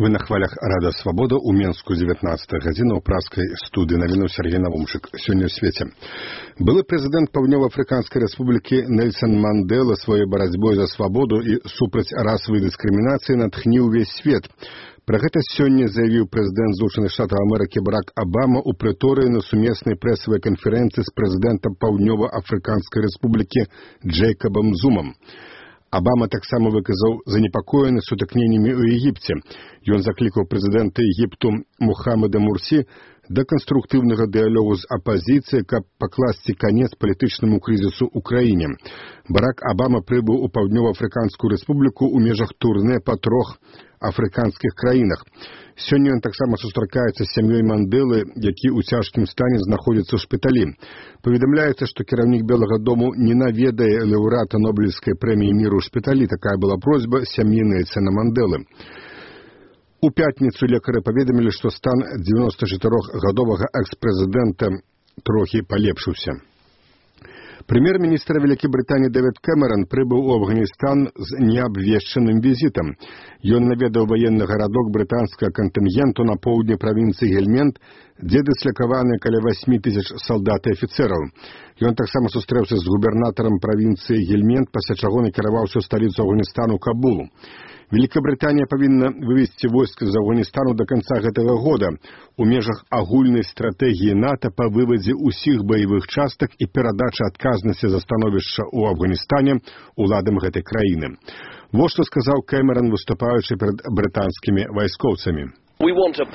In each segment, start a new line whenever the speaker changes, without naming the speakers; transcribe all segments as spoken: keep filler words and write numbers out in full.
Вы на хвалях Рада Свабода у Менску дзевятнаццатая гадзіна ў праскай студыі навіну Сергей Навумчык. Сёння ў свеце. Былы прэзідэнт Паўднёва-Афрыканскай рэспублікі Нельсон Мандела сваёй барацьбой за свабоду і супраць расавай дыскрымінацыі натхніў увесь свет. Пра гэта сёння заявіў прэзідэнт Злучаных Штатаў Амерыкі Барак Абама ў прыторыі на сумеснай прэсавай канферэнцыі з прэзідэнтам Паўднёва-Афрыканскай рэспублікі Джэйкабам Зумам. Абама таксама выказаў занепакоенасць сутыкненнямі ў Егіпце. Ён заклікаў прэзідэнта Егіпту Мухаммада Мурсі да канструктыўнага дыялогу з апазіцыяй, каб пакласці канец палітычнаму крызісу ў краіне. Барак Абама прыбыў у Паўднёва-Афрыканскую рэспубліку ў межах турнэ па трох афрыканскіх краінах. Сёння ён таксама сустракаецца з сям'ёй Манделы, які ў цяжкім стане знаходзіцца ў шпіталі. Паведамляецца, што кіраўнік Белага дому не наведае лаўрэата Нобелевскай прэміі міру ў шпіталі. Такая была просьба сям'і Нельсона Манделы. У пятніцу лекары паведамілі, што стан дзевяностачатырохгадовага экс-прэзідэнта трохі палепшыўся. Прэм'ер-міністр Вялікай Брытаніі Дэвід Кэмерон прыбыў у Афганістан з неабвешчаным візітам. Ён наведаў ваенны гарадок брытанскага кантынгенту на поўдні правінцыі Гельмент, дзе дыслякаваны каля васьмі тысяч салдат і афіцэраў. Ён таксама сустрэўся з губернатарам правінцыі Гельмент, пасля чаго накіраваўся ў сталіцу Афганістану Кабулу. Великая Британия повинна вывести войск из Афганистану до конца этого года у межах агульной стратегии НАТО по выводе усіх боевых часток и передаче отказности за становище у Афганистане уладам этой краины. Вот что сказал Кэмерон, выступающий перед британскими войсковцами.
Мы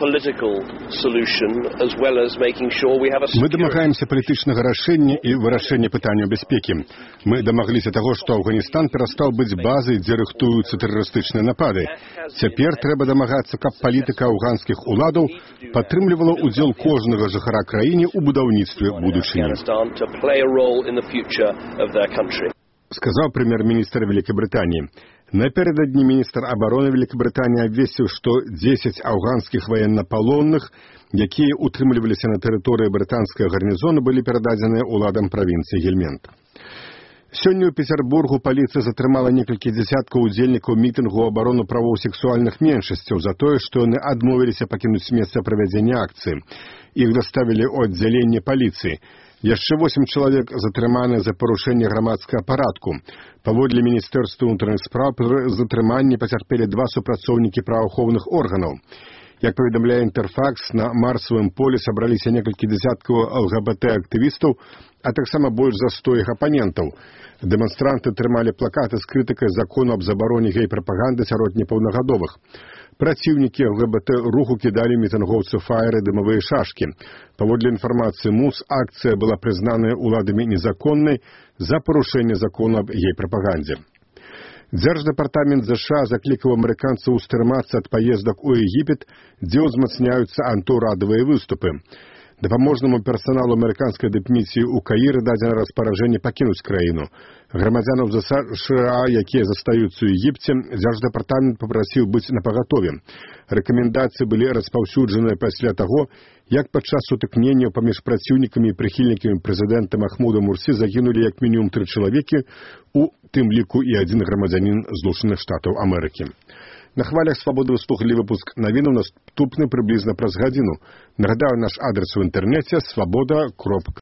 дамагаемся палітычнага рашэння і вырашэння пытанняў бяспекі. Мы дамагліся таго, што Афганістан перастаў быць базай, дзе рыхтуюцца тэрарыстычныя напады. Цяпер трэба дамагацца, каб палітыка афганскіх уладаў падтрымлівала ўдзел кожнага жыхара краіны ў будаўніцтве будучыні. Сказаў прэм'ер-міністр Великой Британии. Напередодні міністр обороны Великобритании обвесил, что десять афганских военнополонных, якія утрымліваліся на тэрыторыі брытанскага гарнізона, былі перададзеныя уладам правінцыі Гельмент. Сёння ў Петербургу паліцыя затрымала некалькі дзясяткаў удзельнікаў мітынгу ў абарону правоў сексуальных меншасцяў за тое, што яны адмовіліся пакінуць месца правядзення акцыі. Іх даставілі ў аддзяленне паліцыі. Яшчэ восем чалавек затрыманыя за парушэнне грамадскага парадку. Паводле Міністэрства ўнутраных спраў пры затрыманні пацярпелі два супрацоўнікі праваахоўных органаў. Як паведамляе Інтэрфакс, на марсавым полі сабраліся некалькі дзясяткаў ЛГБТ-актывістаў, а таксама больш за сто іх апанентаў. Дэманстранты трымалі плакаты з крытыкай закону аб забароне гей-прапаганды сярод непаўнагадовых. Праціўнікі ЛГБТ-руху кідалі мітынгоўцу фаеры дымавыя шашкі. Паводле інфармацыі МУС, акцыя была прызнаная уладамі незаконнай за парушэнне закону аб гей-прапагандзе. Дзярждэпартамент ЗША заклікаў амерыканцаў устрымацца ад паездак у Егіпет, дзе ўзмацняюцца антыўрадавыя выступы. Дапаможнаму персаналу амерыканскай дыпмісіі ў Каіры дадзена распараджэнне пакінуць краіну. Грамадзянаў ЗША, якія застаюцца ў Егіпце, дзярждэпартамент папрасіў быць напагатове. Рэкамендацыі былі распаўсюджаныя пасля таго, як падчас сутыкненняў паміж праціўнікамі і прыхільнікамі прэзідэнта Махмуда Мурсі загінулі як мінімум тры чалавекі, у тым ліку і адзін грамадзянін Злучаных Штатаў Амерыкі. На хвалях свабоды вы слухали выпуск навінаў, наступны прыблізна праз гадзіну. Нагадаю, наш адрес у інтэрнэце свабода кропка